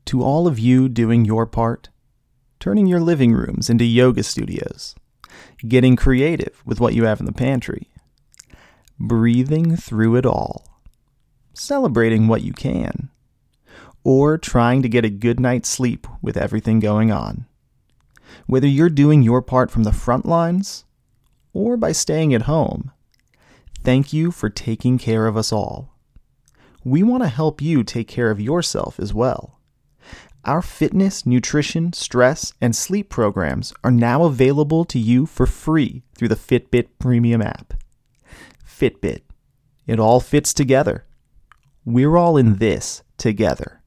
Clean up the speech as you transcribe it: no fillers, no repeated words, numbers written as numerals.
To all of you doing your part, turning your living rooms into yoga studios, getting creative with what you have in the pantry, breathing through it all, celebrating what you can, or trying to get a good night's sleep with everything going on. Whether you're doing your part from the front lines or by staying at home, thank you for taking care of us all. We want to help you take care of yourself as well. Our fitness, nutrition, stress, and sleep programs are now available to you for free through the Fitbit Premium app. Fitbit. It all fits together. We're all in this together.